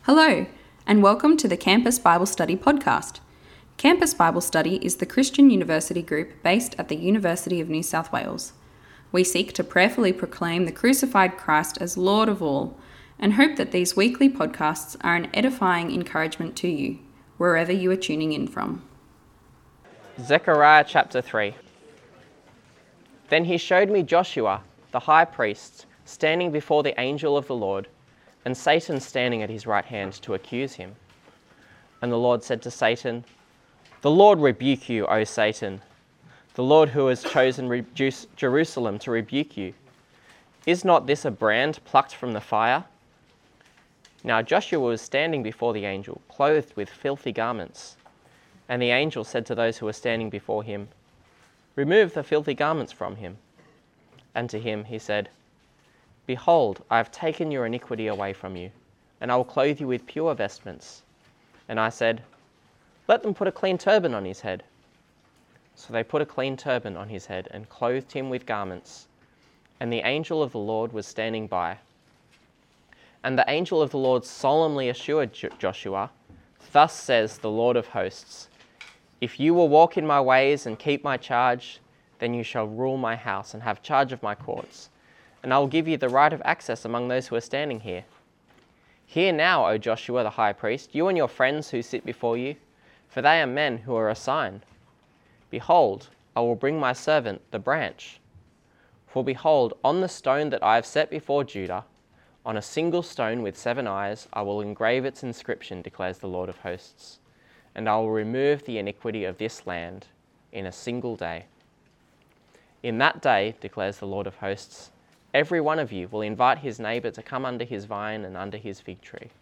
Hello, and welcome to the Campus Bible Study podcast. Campus Bible Study is the Christian university group based at the University of New South Wales. We seek to prayerfully proclaim the crucified Christ as Lord of all, and hope that these weekly podcasts are an edifying encouragement to you, wherever you are tuning in from. Zechariah chapter 3. Then he showed me Joshua, the high priest, standing before the angel of the Lord, and Satan standing at his right hand to accuse him. And the Lord said to Satan, "The Lord rebuke you, O Satan, the Lord who has chosen Jerusalem to rebuke you. Is not this a brand plucked from the fire?" Now Joshua was standing before the angel, clothed with filthy garments. And the angel said to those who were standing before him, "Remove the filthy garments from him." And to him he said, "Behold, I have taken your iniquity away from you, and I will clothe you with pure vestments." And I said, "Let them put a clean turban on his head." So they put a clean turban on his head and clothed him with garments. And the angel of the Lord was standing by. And the angel of the Lord solemnly assured Joshua, "Thus says the Lord of hosts, if you will walk in my ways and keep my charge, then you shall rule my house and have charge of my courts. And I will give you the right of access among those who are standing here. Hear now, O Joshua the high priest, you and your friends who sit before you, for they are men who are a sign. Behold, I will bring my servant, the branch. For behold, on the stone that I have set before Judah, on a single stone with 7 eyes, I will engrave its inscription, declares the Lord of hosts. And I will remove the iniquity of this land in a single day. In that day, declares the Lord of hosts, every one of you will invite his neighbour to come under his vine and under his fig tree."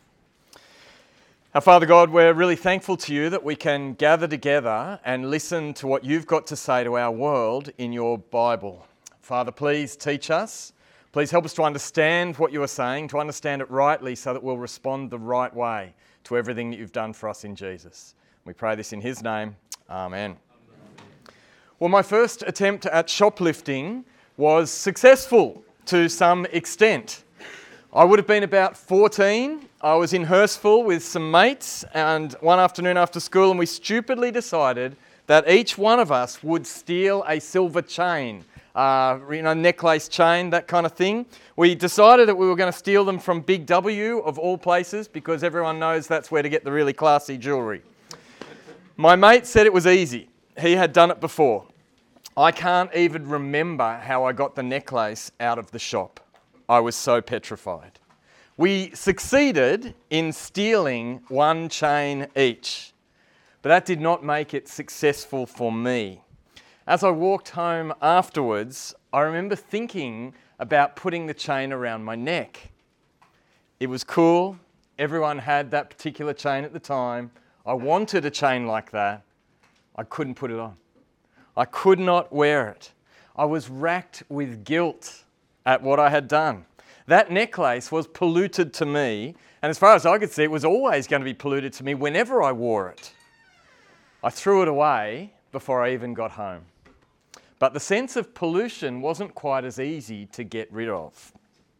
Our Father God, we're really thankful to you that we can gather together and listen to what you've got to say to our world in your Bible. Father, please teach us. Please help us to understand what you are saying, to understand it rightly so that we'll respond the right way to everything that you've done for us in Jesus. We pray this in his name. Amen. Well, my first attempt at shoplifting was successful to some extent. I would have been about 14. I was in Hurstville with some mates, and one afternoon after school, and we stupidly decided that each one of us would steal a silver chain, necklace chain, that kind of thing. We decided that we were going to steal them from Big W, of all places, because everyone knows that's where to get the really classy jewellery. My mate said it was easy. He had done it before. I can't even remember how I got the necklace out of the shop. I was so petrified. We succeeded in stealing 1 chain each, but that did not make it successful for me. As I walked home afterwards, I remember thinking about putting the chain around my neck. It was cool. Everyone had that particular chain at the time. I wanted a chain like that. I couldn't put it on. I could not wear it. I was racked with guilt at what I had done. That necklace was polluted to me, and as far as I could see, it was always going to be polluted to me whenever I wore it. I threw it away before I even got home. But the sense of pollution wasn't quite as easy to get rid of.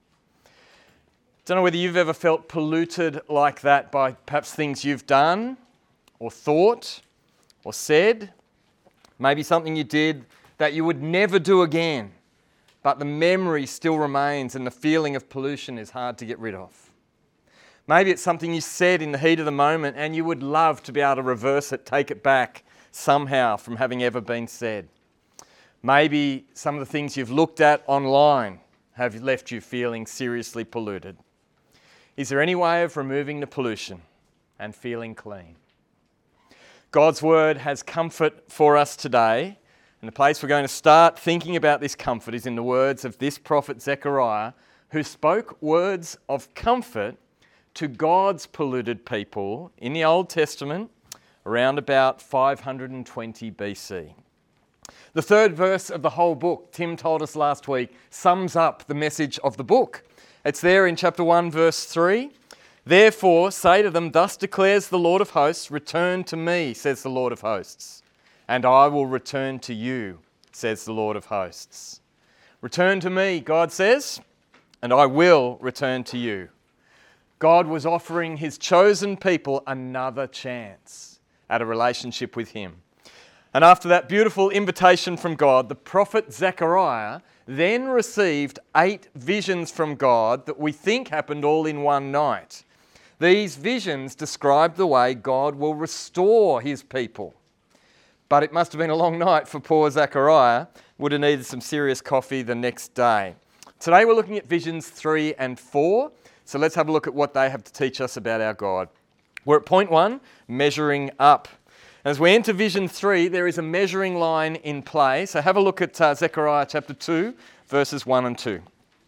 Don't know whether you've ever felt polluted like that by perhaps things you've done or thought or said. Maybe something you did that you would never do again, but the memory still remains and the feeling of pollution is hard to get rid of. Maybe it's something you said in the heat of the moment and you would love to be able to reverse it, take it back somehow from having ever been said. Maybe some of the things you've looked at online have left you feeling seriously polluted. Is there any way of removing the pollution and feeling clean? God's word has comfort for us today, and the place we're going to start thinking about this comfort is in the words of this prophet Zechariah, who spoke words of comfort to God's polluted people in the Old Testament around about 520 BC. The third verse of the whole book, Tim told us last week, sums up the message of the book. It's there in chapter 1, verse 3. "Therefore say to them, thus declares the Lord of hosts, return to me, says the Lord of hosts, and I will return to you, says the Lord of hosts." Return to me, God says, and I will return to you. God was offering his chosen people another chance at a relationship with him. And after that beautiful invitation from God, the prophet Zechariah then received 8 visions from God that we think happened all in one night. These visions describe the way God will restore his people. But it must have been a long night for poor Zechariah. Would have needed some serious coffee the next day. Today we're looking at visions 3 and 4. So let's have a look at what they have to teach us about our God. We're at point 1, measuring up. As we enter vision 3, there is a measuring line in play. So have a look at Zechariah chapter 2, verses 1 and 2.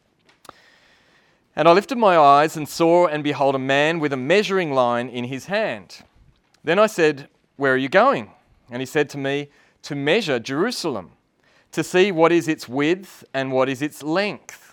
And I lifted my eyes and saw and behold a man with a measuring line in his hand. Then I said, "Where are you going?" And he said to me, "To measure Jerusalem, to see what is its width and what is its length."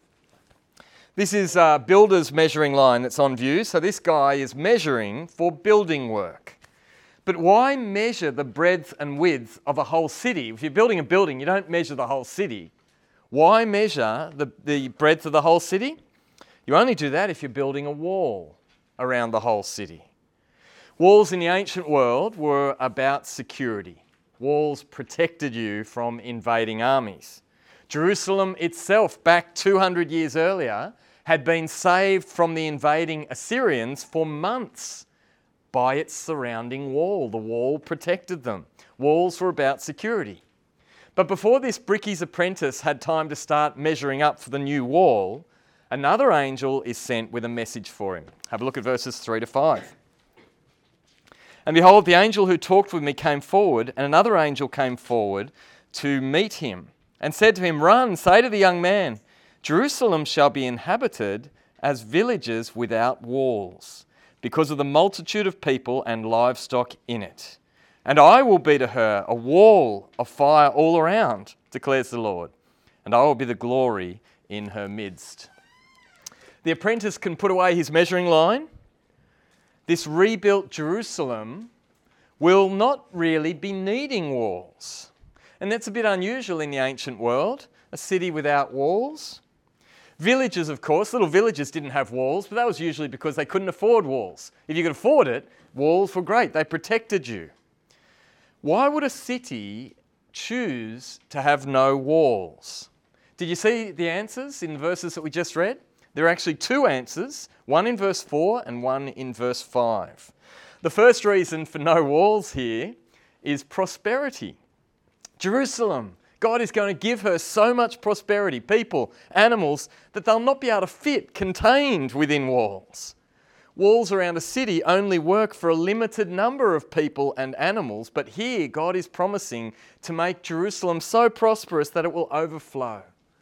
This is a builder's measuring line that's on view. So this guy is measuring for building work. But why measure the breadth and width of a whole city? If you're building a building, you don't measure the whole city. Why measure the breadth of the whole city? You only do that if you're building a wall around the whole city. Walls in the ancient world were about security. Walls protected you from invading armies. Jerusalem itself, back 200 years earlier, had been saved from the invading Assyrians for months by its surrounding wall. The wall protected them. Walls were about security. But before this bricky's apprentice had time to start measuring up for the new wall, another angel is sent with a message for him. Have a look at verses 3 to 5. And behold, the angel who talked with me came forward, and another angel came forward to meet him, and said to him, "Run, say to the young man, Jerusalem shall be inhabited as villages without walls, because of the multitude of people and livestock in it. And I will be to her a wall of fire all around, declares the Lord, and I will be the glory in her midst." The apprentice can put away his measuring line. This rebuilt Jerusalem will not really be needing walls. And that's a bit unusual in the ancient world, a city without walls. Villages, of course, little villages didn't have walls, but that was usually because they couldn't afford walls. If you could afford it, walls were great. They protected you. Why would a city choose to have no walls? Did you see the answers in the verses that we just read? There are actually 2 answers, one in verse 4 and one in verse 5. The first reason for no walls here is prosperity. Jerusalem, God is going to give her so much prosperity, people, animals, that they'll not be able to fit contained within walls. Walls around a city only work for a limited number of people and animals, but here God is promising to make Jerusalem so prosperous that it will overflow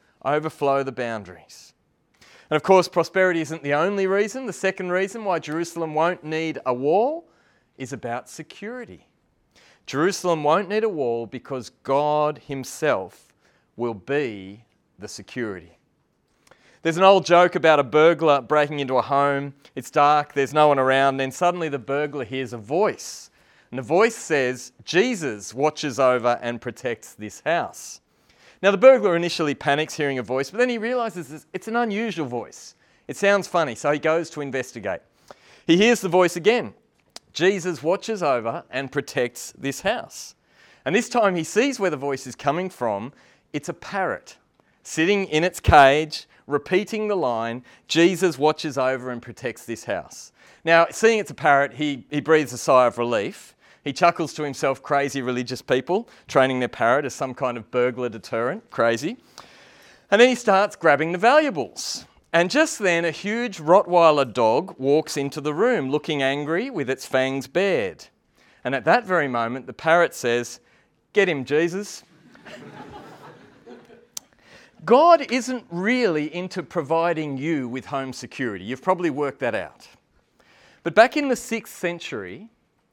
the boundaries. And of course, prosperity isn't the only reason. The second reason why Jerusalem won't need a wall is about security. Jerusalem won't need a wall because God himself will be the security. There's an old joke about a burglar breaking into a home. It's dark, there's no one around, and then suddenly the burglar hears a voice. And the voice says, "Jesus watches over and protects this house." Now, the burglar initially panics hearing a voice, but then he realises it's an unusual voice. It sounds funny, so he goes to investigate. He hears the voice again. Jesus watches over and protects this house. And this time he sees where the voice is coming from. It's a parrot sitting in its cage, repeating the line, "Jesus watches over and protects this house." Now, seeing it's a parrot, he breathes a sigh of relief. He chuckles to himself, crazy religious people, training their parrot as some kind of burglar deterrent, crazy. And then he starts grabbing the valuables. And just then, a huge Rottweiler dog walks into the room, looking angry with its fangs bared. And at that very moment, the parrot says, "Get him, Jesus." God isn't really into providing you with home security. You've probably worked that out. But back in the 6th century,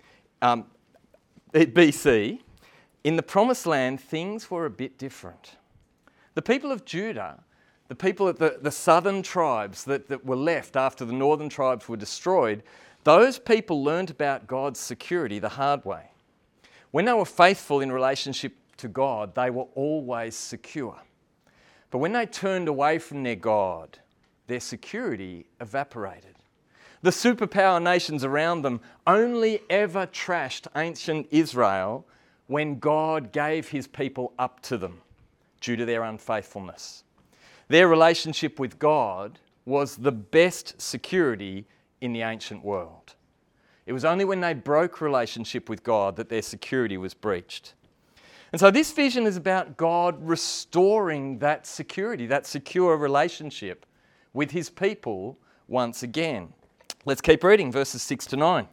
BC, in the Promised Land, things were a bit different. The people of Judah, the people of the southern tribes that were left after the northern tribes were destroyed, those people learned about God's security the hard way. When they were faithful in relationship to God, they were always secure. But when they turned away from their God, their security evaporated. The superpower nations around them only ever trashed ancient Israel when God gave his people up to them due to their unfaithfulness. Their relationship with God was the best security in the ancient world. It was only when they broke relationship with God that their security was breached. And so this vision is about God restoring that security, that secure relationship with his people once again. Let's keep reading verses 6 to 9.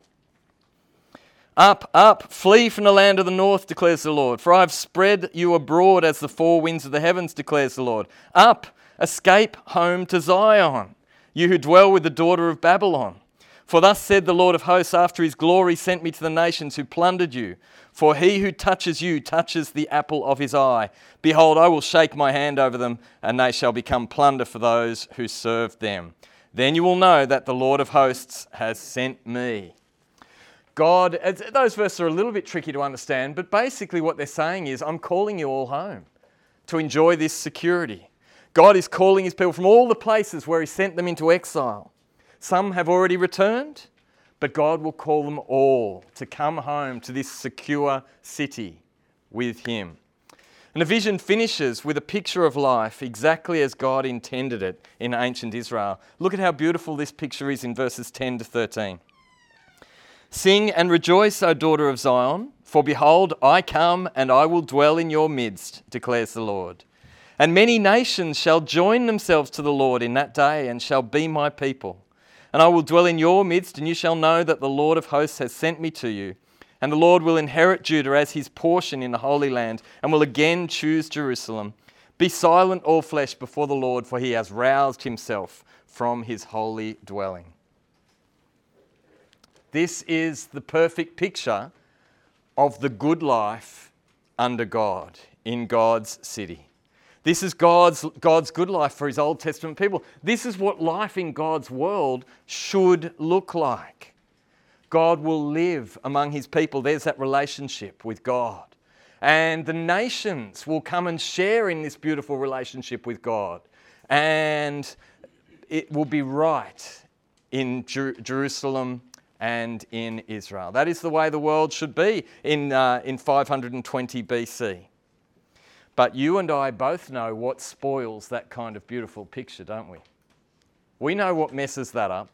Up, up, flee from the land of the north, declares the Lord, for I have spread you abroad as the four winds of the heavens, declares the Lord. Up, escape home to Zion, you who dwell with the daughter of Babylon. For thus said the Lord of hosts, after his glory sent me to the nations who plundered you. For he who touches you touches the apple of his eye. Behold, I will shake my hand over them, and they shall become plunder for those who serve them. Then you will know that the Lord of hosts has sent me. God, those verses are a little bit tricky to understand, but basically what they're saying is, I'm calling you all home to enjoy this security. God is calling his people from all the places where he sent them into exile. Some have already returned, but God will call them all to come home to this secure city with him. And the vision finishes with a picture of life exactly as God intended it in ancient Israel. Look at how beautiful this picture is in verses 10 to 13. Sing and rejoice, O daughter of Zion, for behold, I come and I will dwell in your midst, declares the Lord. And many nations shall join themselves to the Lord in that day and shall be my people. And I will dwell in your midst, and you shall know that the Lord of hosts has sent me to you. And the Lord will inherit Judah as his portion in the Holy Land, and will again choose Jerusalem. Be silent, all flesh, before the Lord, for he has roused himself from his holy dwelling. This is the perfect picture of the good life under God, in God's city. This is God's good life for his Old Testament people. This is what life in God's world should look like. God will live among his people. There's that relationship with God. And the nations will come and share in this beautiful relationship with God. And it will be right in Jerusalem and in Israel. That is the way the world should be in 520 BC. But you and I both know what spoils that kind of beautiful picture, don't we? We know what messes that up.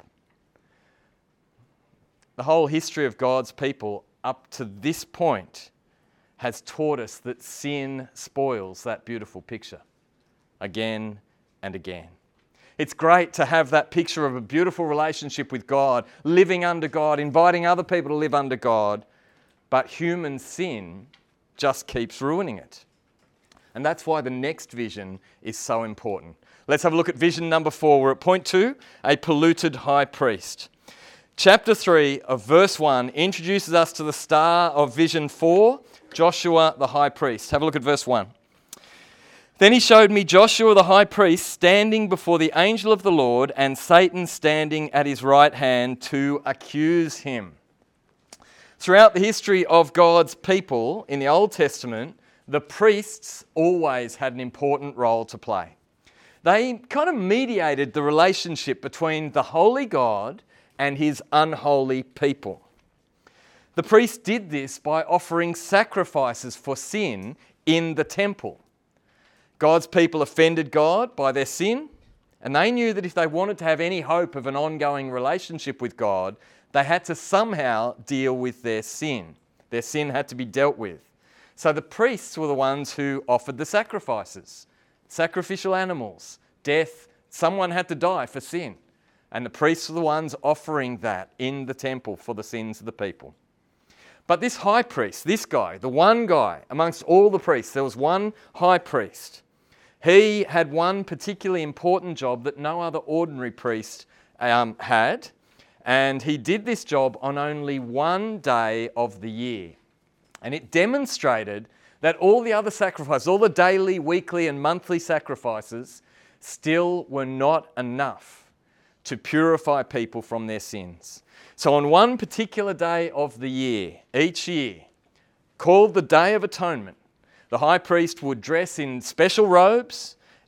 The whole history of God's people up to this point has taught us that sin spoils that beautiful picture again and again. It's great to have that picture of a beautiful relationship with God, living under God, inviting other people to live under God, but human sin just keeps ruining it. And that's why the next vision is so important. Let's have a look at vision number 4. We're at point 2, a polluted high priest. Chapter 3 of verse 1 introduces us to the star of vision 4, Joshua the high priest. Have a look at verse 1. Then he showed me Joshua the high priest standing before the angel of the Lord, and Satan standing at his right hand to accuse him. Throughout the history of God's people in the Old Testament, the priests always had an important role to play. They kind of mediated the relationship between the holy God and his unholy people. The priests did this by offering sacrifices for sin in the temple. God's people offended God by their sin, and they knew that if they wanted to have any hope of an ongoing relationship with God, they had to somehow deal with their sin. Their sin had to be dealt with. So the priests were the ones who offered the sacrifices, sacrificial animals, death. Someone had to die for sin. And the priests were the ones offering that in the temple for the sins of the people. But this high priest, this guy, the one guy amongst all the priests, there was one high priest. He had one particularly important job that no other ordinary priest had. And he did this job on only one day of the year. And it demonstrated that all the other sacrifices, all the daily, weekly and monthly sacrifices still were not enough to purify people from their sins. So on one particular day of the year, each year, called the Day of Atonement, the high priest would dress in special robes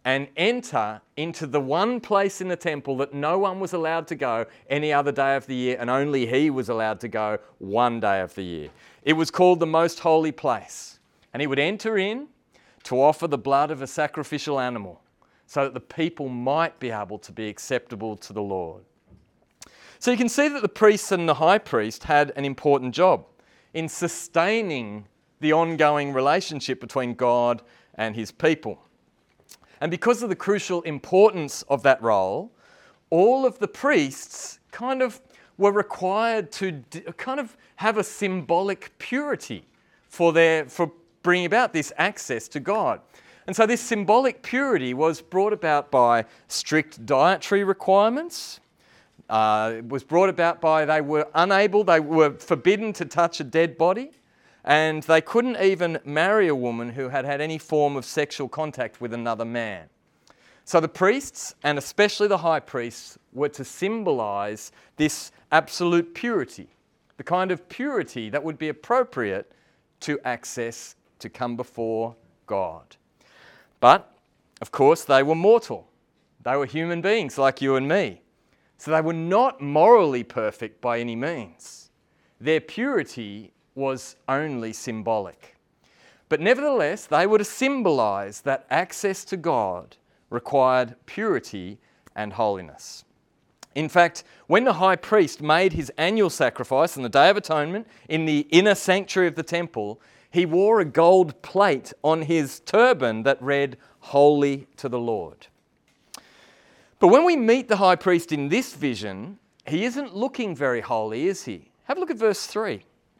and enter into the one place in the temple that no one was allowed to go any other day of the year, and only he was allowed to go one day of the year. It was called the most holy place. And he would enter in to offer the blood of a sacrificial animal so that the people might be able to be acceptable to the Lord. So you can see that the priests and the high priest had an important job in sustaining the ongoing relationship between God and his people. And because of the crucial importance of that role, all of the priests kind of were required to kind of have a symbolic purity for bringing about this access to God. And so this symbolic purity was brought about by strict dietary requirements. It was brought about by they were forbidden to touch a dead body, and they couldn't even marry a woman who had had any form of sexual contact with another man. So the priests, and especially the high priests, were to symbolise this absolute purity, the kind of purity that would be appropriate to access, to come before God. But, of course, they were mortal. They were human beings like you and me. So they were not morally perfect by any means. Their purity was only symbolic. But nevertheless, they were to symbolise that access to God required purity and holiness. In fact, when the high priest made his annual sacrifice on the Day of Atonement in the inner sanctuary of the temple, he wore a gold plate on his turban that read, "Holy to the Lord." But when we meet the high priest in this vision, he isn't looking very holy, is he? Have a look at verse 3.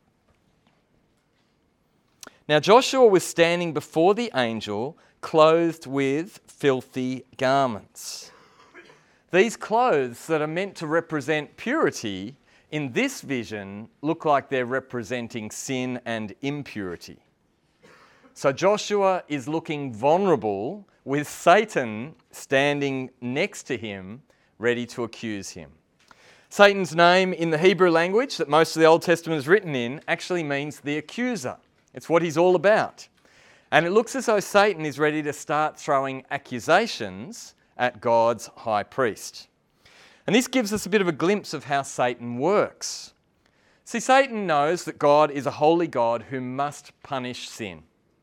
Now Joshua was standing before the angel, clothed with filthy garments. These clothes that are meant to represent purity, in this vision, look like they're representing sin and impurity. So Joshua is looking vulnerable with Satan standing next to him, ready to accuse him. Satan's name in the Hebrew language that most of the Old Testament is written in actually means the accuser. It's what he's all about. And it looks as though Satan is ready to start throwing accusations at God's high priest. And this gives us a bit of a glimpse of how Satan works. See, Satan knows that God is a holy God who must punish sin.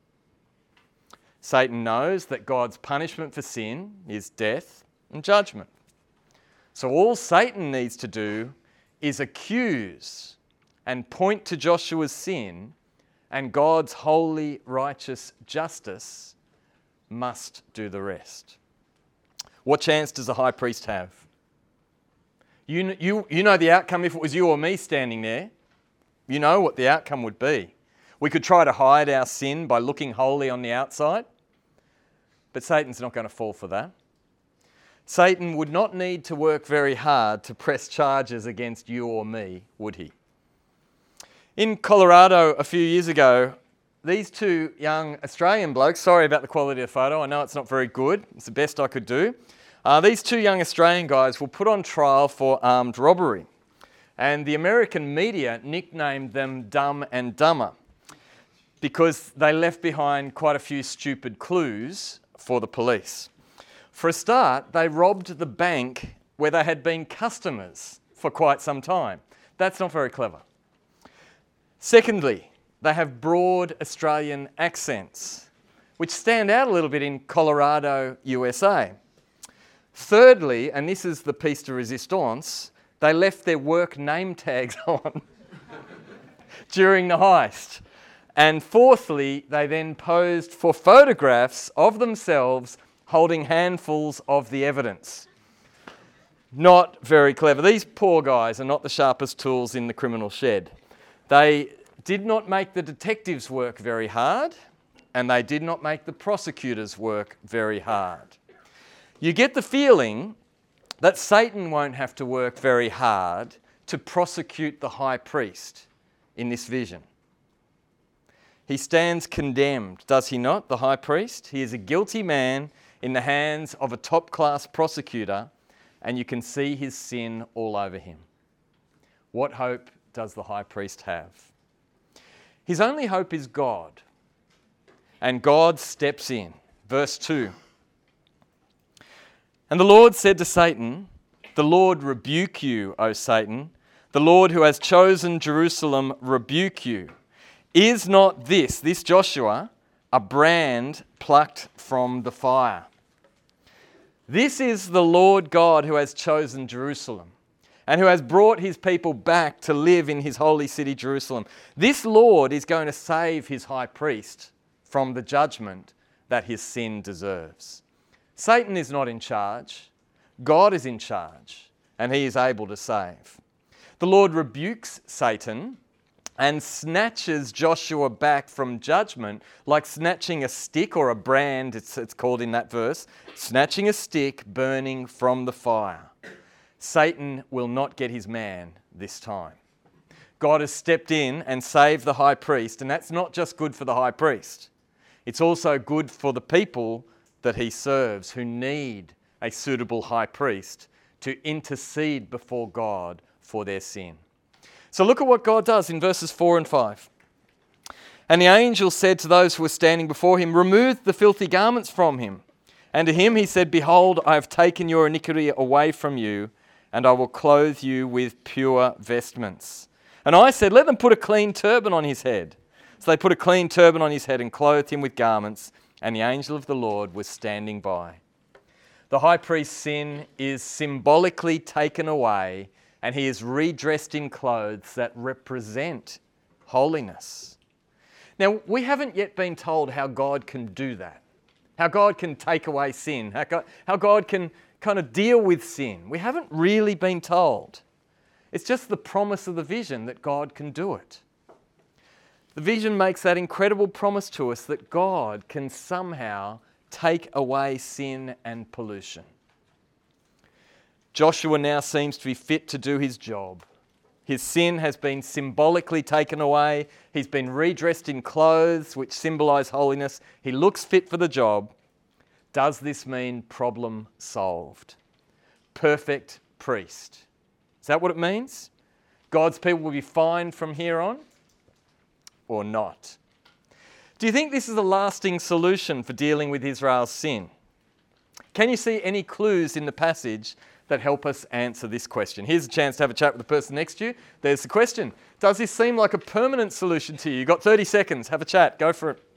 Satan knows that God's punishment for sin is death and judgment. So all Satan needs to do is accuse and point to Joshua's sin, and God's holy, righteous justice must do the rest. What chance does the high priest have? You know the outcome if it was you or me standing there. You know what the outcome would be. We could try to hide our sin by looking holy on the outside, but Satan's not going to fall for that. Satan would not need to work very hard to press charges against you or me, would he? In Colorado a few years ago, these two young Australian blokes, sorry about the quality of the photo, I know it's not very good, it's the best I could do. These two young Australian guys were put on trial for armed robbery, and the American media nicknamed them Dumb and Dumber because they left behind quite a few stupid clues for the police. For a start, they robbed the bank where they had been customers for quite some time. That's not very clever. Secondly, they have broad Australian accents, which stand out a little bit in Colorado, USA. Thirdly, and this is the piece de resistance, they left their work name tags on during the heist. And fourthly, they then posed for photographs of themselves holding handfuls of the evidence. Not very clever. These poor guys are not the sharpest tools in the criminal shed. They did not make the detectives work very hard, and they did not make the prosecutors work very hard. You get the feeling that Satan won't have to work very hard to prosecute the high priest in this vision. He stands condemned, does he not, the high priest? He is a guilty man in the hands of a top-class prosecutor, and you can see his sin all over him. What hope does the high priest have? His only hope is God, and God steps in. Verse 2. And the Lord said to Satan, "The Lord rebuke you, O Satan. The Lord who has chosen Jerusalem rebuke you. Is not this Joshua, a brand plucked from the fire?" This is the Lord God who has chosen Jerusalem and who has brought his people back to live in his holy city, Jerusalem. This Lord is going to save his high priest from the judgment that his sin deserves. Satan is not in charge. God is in charge, and he is able to save. The Lord rebukes Satan and snatches Joshua back from judgment, like snatching a stick or a brand, it's called in that verse, snatching a stick burning from the fire. Satan will not get his man this time. God has stepped in and saved the high priest, and that's not just good for the high priest. It's also good for the people that he serves, who need a suitable high priest to intercede before God for their sin. So look at what God does in verses 4 and 5. "And the angel said to those who were standing before him, 'Remove the filthy garments from him.' And to him he said, 'Behold, I have taken your iniquity away from you, and I will clothe you with pure vestments.' And I said, 'Let them put a clean turban on his head.' So they put a clean turban on his head and clothed him with garments, and the angel of the Lord was standing by." The high priest's sin is symbolically taken away, and he is redressed in clothes that represent holiness. Now, we haven't yet been told how God can do that, how God can take away sin, how God can kind of deal with sin. We haven't really been told. It's just the promise of the vision that God can do it. The vision makes that incredible promise to us that God can somehow take away sin and pollution. Joshua now seems to be fit to do his job. His sin has been symbolically taken away. He's been redressed in clothes which symbolise holiness. He looks fit for the job. Does this mean problem solved? Perfect priest. Is that what it means? God's people will be fine from here on? Or not? Do you think this is a lasting solution for dealing with Israel's sin? Can you see any clues in the passage that help us answer this question? Here's a chance to have a chat with the person next to you. There's the question. Does this seem like a permanent solution to you? You've got 30 seconds. Have a chat. Go for it.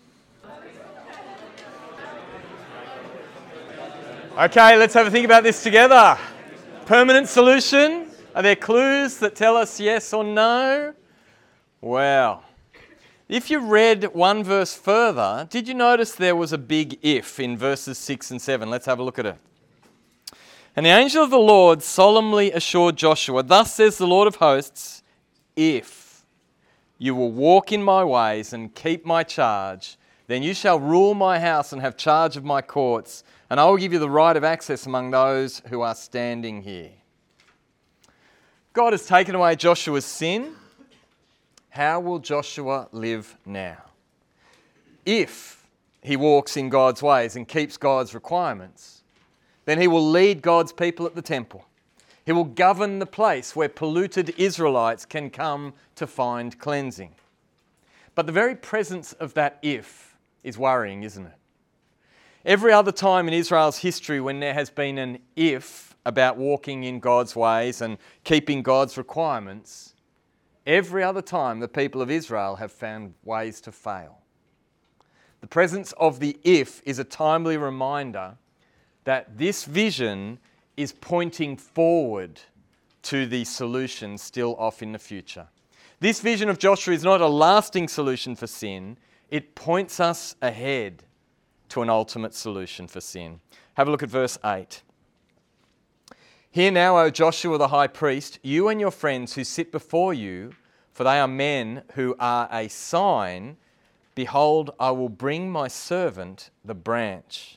Okay, let's have a think about this together. Permanent solution? Are there clues that tell us yes or no? Well, if you read one verse further, did you notice there was a big if in verses 6 and 7? Let's have a look at it. "And the angel of the Lord solemnly assured Joshua, 'Thus says the Lord of hosts, if you will walk in my ways and keep my charge, then you shall rule my house and have charge of my courts, and I will give you the right of access among those who are standing here.'" God has taken away Joshua's sin. How will Joshua live now? If he walks in God's ways and keeps God's requirements, then he will lead God's people at the temple. He will govern the place where polluted Israelites can come to find cleansing. But the very presence of that if is worrying, isn't it? Every other time in Israel's history when there has been an if about walking in God's ways and keeping God's requirements, every other time the people of Israel have found ways to fail. The presence of the if is a timely reminder that this vision is pointing forward to the solution still off in the future. This vision of Joshua is not a lasting solution for sin. It points us ahead to an ultimate solution for sin. Have a look at verse 8. "Hear now, O Joshua the high priest, you and your friends who sit before you, for they are men who are a sign. Behold, I will bring my servant the branch."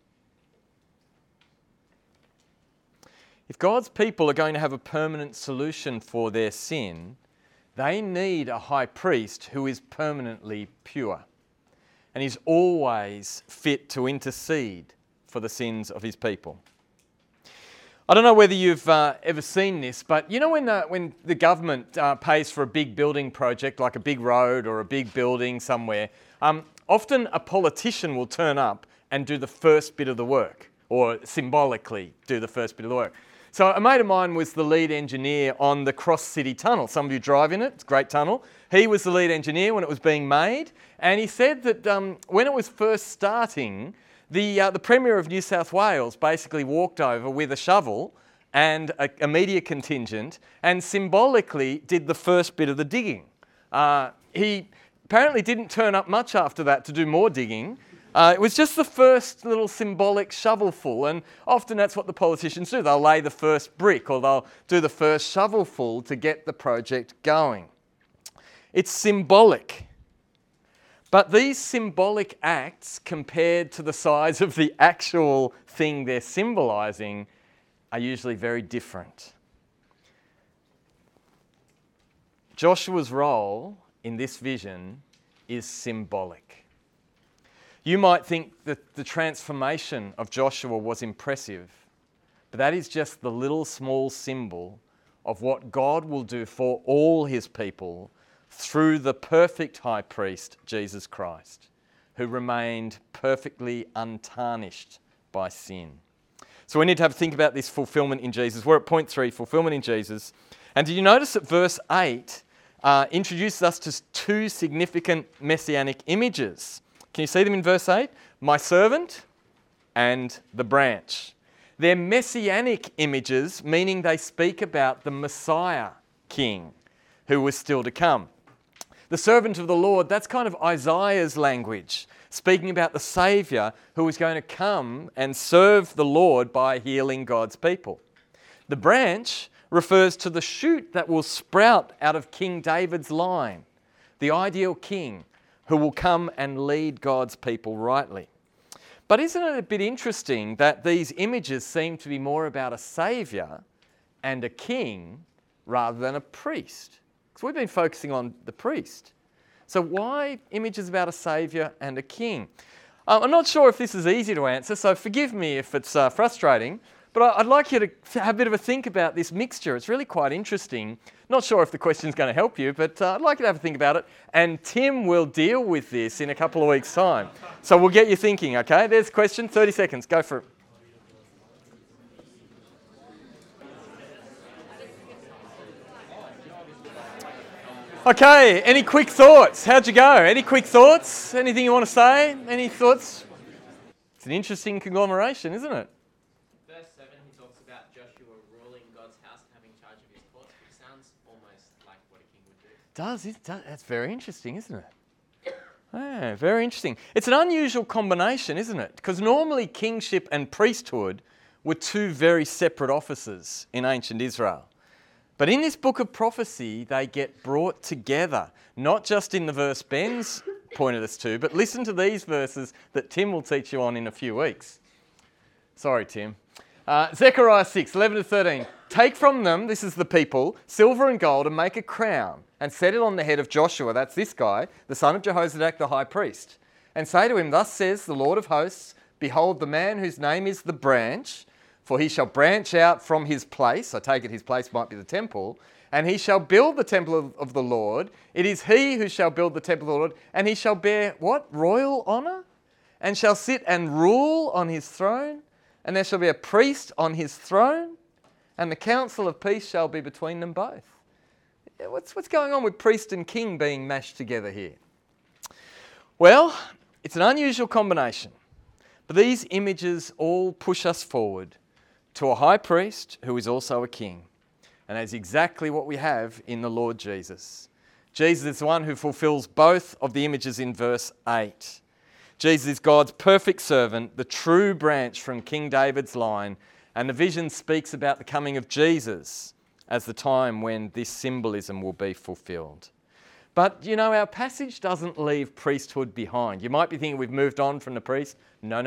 If God's people are going to have a permanent solution for their sin, they need a high priest who is permanently pure and is always fit to intercede for the sins of his people. I don't know whether you've ever seen this, but you know when the government pays for a big building project, like a big road or a big building somewhere, often a politician will turn up and do the first bit of the work. or symbolically do the first bit of the work. So a mate of mine was the lead engineer on the Cross City Tunnel. Some of you drive in it, it's a great tunnel. He was the lead engineer when it was being made, and he said that when it was first starting, the Premier of New South Wales basically walked over with a shovel and a media contingent and symbolically did the first bit of the digging. He apparently didn't turn up much after that to do more digging. It was just the first little symbolic shovelful, and often that's what the politicians do. They'll lay the first brick or they'll do the first shovelful to get the project going. It's symbolic. But these symbolic acts, compared to the size of the actual thing they're symbolising, are usually very different. Joshua's role in this vision is symbolic. You might think that the transformation of Joshua was impressive, but that is just the little small symbol of what God will do for all his people through the perfect high priest, Jesus Christ, who remained perfectly untarnished by sin. So we need to have a think about this fulfillment in Jesus. We're at point 3, fulfillment in Jesus. And did you notice that verse 8 introduces us to two significant messianic images? Can you see them in verse 8? My servant and the branch. They're messianic images, meaning they speak about the Messiah King who was still to come. The servant of the Lord, that's kind of Isaiah's language, speaking about the Saviour who was going to come and serve the Lord by healing God's people. The branch refers to the shoot that will sprout out of King David's line, the ideal king who will come and lead God's people rightly. But isn't it a bit interesting that these images seem to be more about a saviour and a king rather than a priest? Because we've been focusing on the priest. So why images about a saviour and a king? I'm not sure if this is easy to answer, so forgive me if it's frustrating, but I'd like you to have a bit of a think about this mixture. It's really quite interesting. Not sure if the question's going to help you, but I'd like you to have a think about it. And Tim will deal with this in a couple of weeks' time. So we'll get you thinking, okay? There's a question, 30 seconds. Go for it. Okay, any quick thoughts? How'd you go? Any quick thoughts? Anything you want to say? Any thoughts? It's an interesting conglomeration, isn't it? Verse 7, he talks about Joshua ruling God's house and having charge of his courts. It sounds almost like what a king would do. That's very interesting, isn't it? Yeah, very interesting. It's an unusual combination, isn't it? Because normally kingship and priesthood were two very separate offices in ancient Israel. But in this book of prophecy, they get brought together, not just in the verse Ben's pointed us to, but listen to these verses that Tim will teach you on in a few weeks. Sorry, Tim. Zechariah 6, 11 to 13. Take from them, this is the people, silver and gold, and make a crown, and set it on the head of Joshua, that's this guy, the son of Jehozadak the high priest. And say to him, thus says the Lord of hosts, behold the man whose name is the branch, for he shall branch out from his place, I take it his place might be the temple, and he shall build the temple of the Lord. It is he who shall build the temple of the Lord, and he shall bear, what? Royal honour? And shall sit and rule on his throne, and there shall be a priest on his throne, and the council of peace shall be between them both. What's going on with priest and king being mashed together here? Well, it's an unusual combination, but these images all push us forward to a high priest who is also a king. And that's exactly what we have in the Lord Jesus. Jesus is the one who fulfills both of the images in verse 8. Jesus is God's perfect servant, the true branch from King David's line, and the vision speaks about the coming of Jesus as the time when this symbolism will be fulfilled. But, you know, our passage doesn't leave priesthood behind. You might be thinking we've moved on from the priest. No.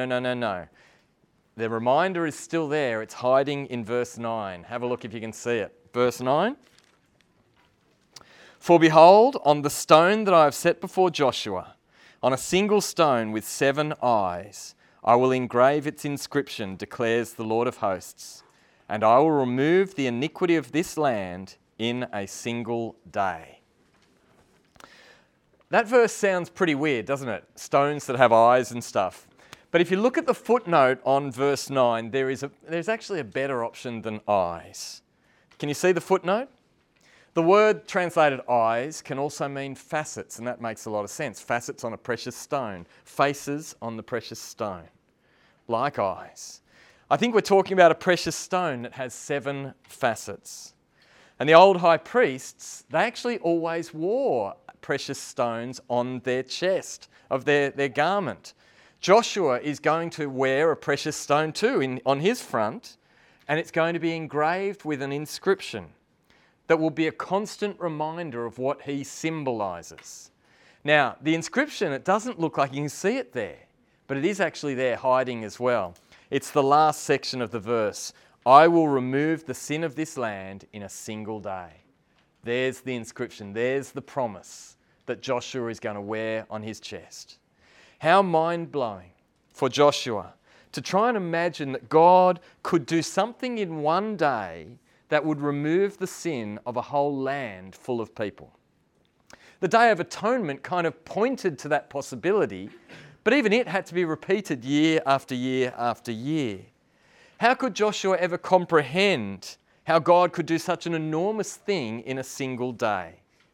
The reminder is still there. It's hiding in verse 9. Have a look if you can see it. Verse 9. For behold, on the stone that I have set before Joshua, on a single stone with 7 eyes, I will engrave its inscription, declares the Lord of hosts, and I will remove the iniquity of this land in a single day. That verse sounds pretty weird, doesn't it? Stones that have eyes and stuff. But if you look at the footnote on verse 9, there's actually a better option than eyes. Can you see the footnote? The word translated eyes can also mean facets, and that makes a lot of sense. Facets on a precious stone, faces on the precious stone, like eyes. I think we're talking about a precious stone that has 7 facets. And the old high priests, they actually always wore precious stones on their chest of their garment. Joshua is going to wear a precious stone too on his front, and it's going to be engraved with an inscription that will be a constant reminder of what he symbolises. Now, the inscription, it doesn't look like you can see it there, but it is actually there hiding as well. It's the last section of the verse. I will remove the sin of this land in a single day. There's the inscription. There's the promise that Joshua is going to wear on his chest. How mind-blowing for Joshua to try and imagine that God could do something in one day that would remove the sin of a whole land full of people. The Day of Atonement kind of pointed to that possibility, but even it had to be repeated year after year after year. How could Joshua ever comprehend how God could do such an enormous thing in a single day?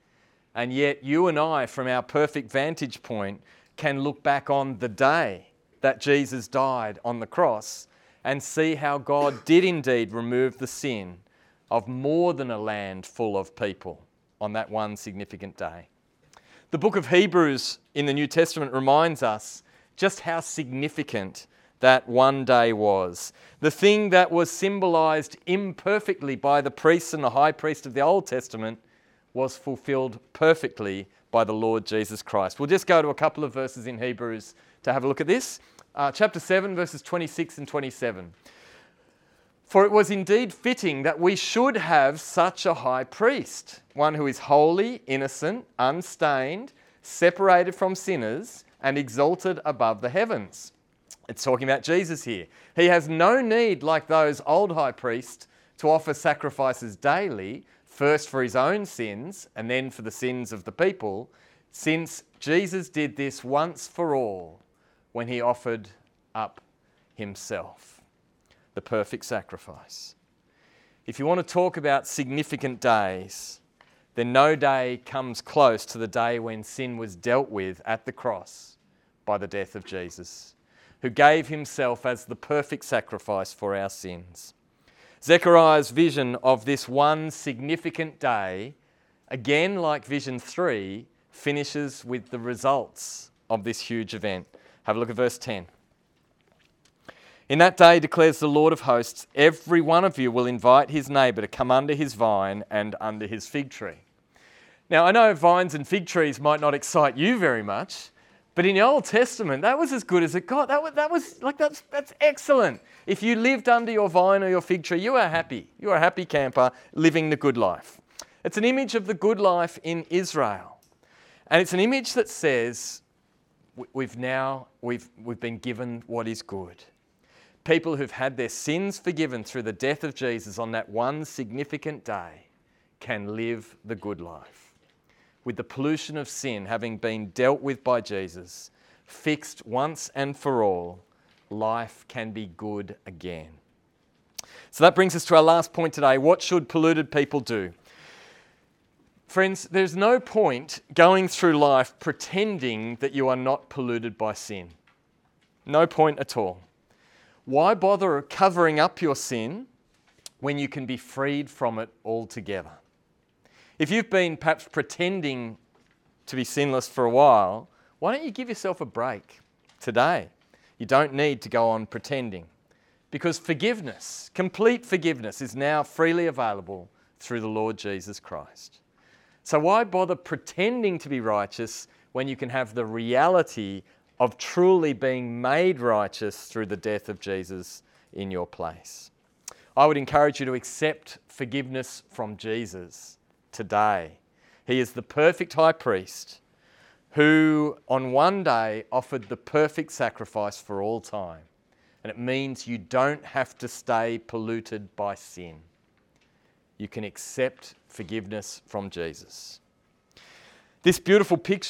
And yet you and I, from our perfect vantage point, can look back on the day that Jesus died on the cross and see how God did indeed remove the sin of more than a land full of people on that one significant day. The book of Hebrews in the New Testament reminds us just how significant that one day was. The thing that was symbolised imperfectly by the priests and the high priest of the Old Testament was fulfilled perfectly by the Lord Jesus Christ. We'll just go to a couple of verses in Hebrews to have a look at this. Chapter 7, verses 26 and 27. For it was indeed fitting that we should have such a high priest, one who is holy, innocent, unstained, separated from sinners, and exalted above the heavens. It's talking about Jesus here. He has no need, like those old high priests, to offer sacrifices daily, first for his own sins and then for the sins of the people, since Jesus did this once for all when he offered up himself, the perfect sacrifice. If you want to talk about significant days, then no day comes close to the day when sin was dealt with at the cross by the death of Jesus, who gave himself as the perfect sacrifice for our sins. Zechariah's vision of this one significant day, again like vision 3, finishes with the results of this huge event. Have a look at verse 10. In that day, declares the Lord of hosts, every one of you will invite his neighbour to come under his vine and under his fig tree. Now, I know vines and fig trees might not excite you very much, but in the Old Testament, that was as good as it got. That's excellent. If you lived under your vine or your fig tree, you are happy. You are a happy camper living the good life. It's an image of the good life in Israel. And it's an image that says we've been given what is good. People who've had their sins forgiven through the death of Jesus on that one significant day can live the good life. With the pollution of sin having been dealt with by Jesus, fixed once and for all, life can be good again. So that brings us to our last point today. What should polluted people do? Friends, there's no point going through life pretending that you are not polluted by sin. No point at all. Why bother covering up your sin when you can be freed from it altogether? If you've been perhaps pretending to be sinless for a while, why don't you give yourself a break today? You don't need to go on pretending, because forgiveness, complete forgiveness, is now freely available through the Lord Jesus Christ. So why bother pretending to be righteous when you can have the reality of truly being made righteous through the death of Jesus in your place? I would encourage you to accept forgiveness from Jesus today. He is the perfect high priest who on one day offered the perfect sacrifice for all time. And it means you don't have to stay polluted by sin. You can accept forgiveness from Jesus. This beautiful picture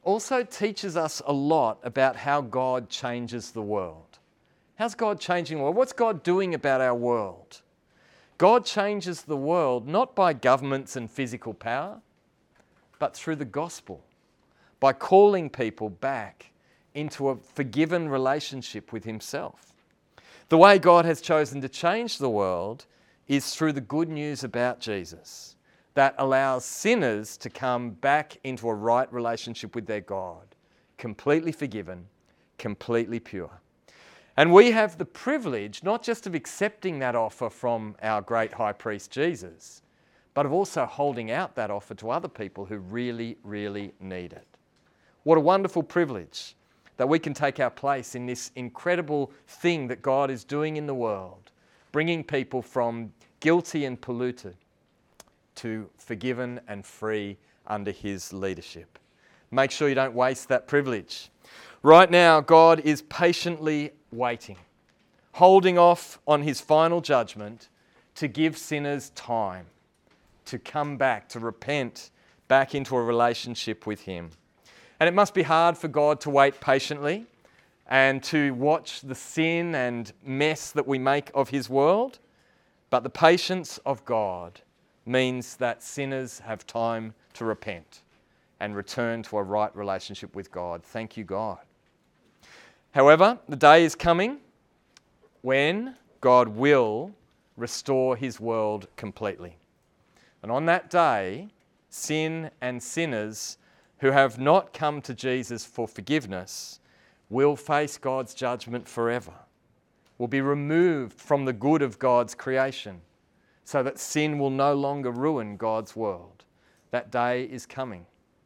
also teaches us a lot about how God changes the world. How's God changing the world? What's God doing about our world? God changes the world not by governments and physical power, but through the gospel, by calling people back into a forgiven relationship with himself. The way God has chosen to change the world is through the good news about Jesus that allows sinners to come back into a right relationship with their God, completely forgiven, completely pure. And we have the privilege not just of accepting that offer from our great high priest Jesus, but of also holding out that offer to other people who really, really need it. What a wonderful privilege that we can take our place in this incredible thing that God is doing in the world, bringing people from guilty and polluted to forgiven and free under his leadership. Make sure you don't waste that privilege. Right now, God is patiently waiting, holding off on his final judgment to give sinners time to come back, to repent back into a relationship with him. And it must be hard for God to wait patiently and to watch the sin and mess that we make of his world. But the patience of God means that sinners have time to repent and return to a right relationship with God. Thank you, God. However, the day is coming when God will restore his world completely. And on that day, sin and sinners who have not come to Jesus for forgiveness will face God's judgment forever, will be removed from the good of God's creation so that sin will no longer ruin God's world. That day is coming.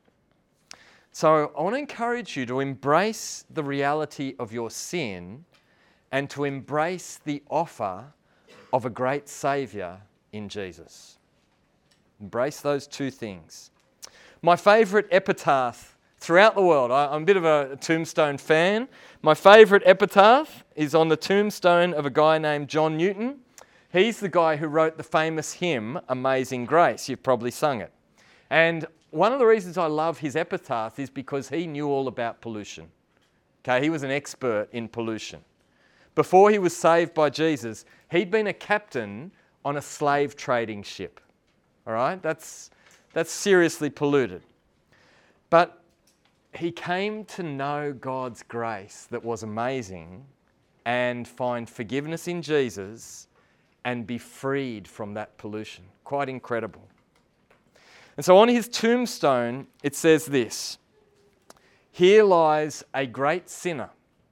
So I want to encourage you to embrace the reality of your sin and to embrace the offer of a great Saviour in Jesus. Embrace those two things. My favourite epitaph throughout the world, I'm a bit of a tombstone fan. My favourite epitaph is on the tombstone of a guy named John Newton. He's the guy who wrote the famous hymn, Amazing Grace. You've probably sung it. And one of the reasons I love his epitaph is because he knew all about pollution. Okay, he was an expert in pollution. Before he was saved by Jesus, he'd been a captain on a slave trading ship. All right, that's seriously polluted. But he came to know God's grace that was amazing and find forgiveness in Jesus and be freed from that pollution. Quite incredible. And so on his tombstone, it says this: "Here lies a great sinner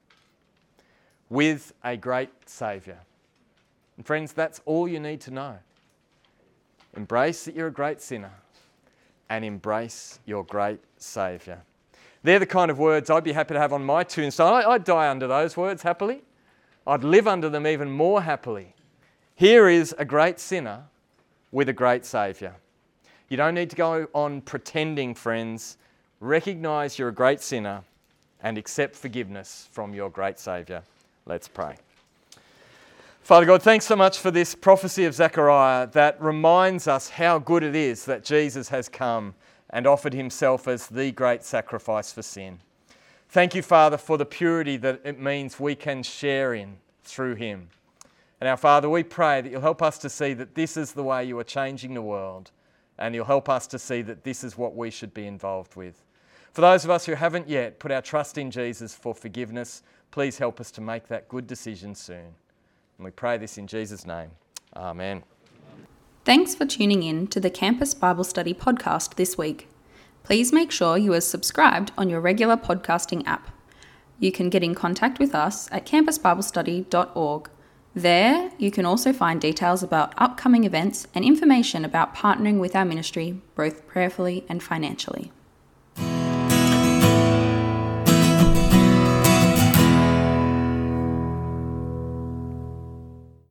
with a great Saviour." And friends, that's all you need to know. Embrace that you're a great sinner and embrace your great Saviour. They're the kind of words I'd be happy to have on my tombstone. I'd die under those words happily. I'd live under them even more happily. Here is a great sinner with a great Saviour. You don't need to go on pretending, friends. Recognise you're a great sinner and accept forgiveness from your great Saviour. Let's pray. Father God, thanks so much for this prophecy of Zechariah that reminds us how good it is that Jesus has come and offered himself as the great sacrifice for sin. Thank you, Father, for the purity that it means we can share in through him. And our Father, we pray that you'll help us to see that this is the way you are changing the world, and you'll help us to see that this is what we should be involved with. For those of us who haven't yet put our trust in Jesus for forgiveness, please help us to make that good decision soon. And we pray this in Jesus' name. Amen. Thanks for tuning in to the Campus Bible Study podcast this week. Please make sure you are subscribed on your regular podcasting app. You can get in contact with us at campusbiblestudy.org. There, you can also find details about upcoming events and information about partnering with our ministry, both prayerfully and financially.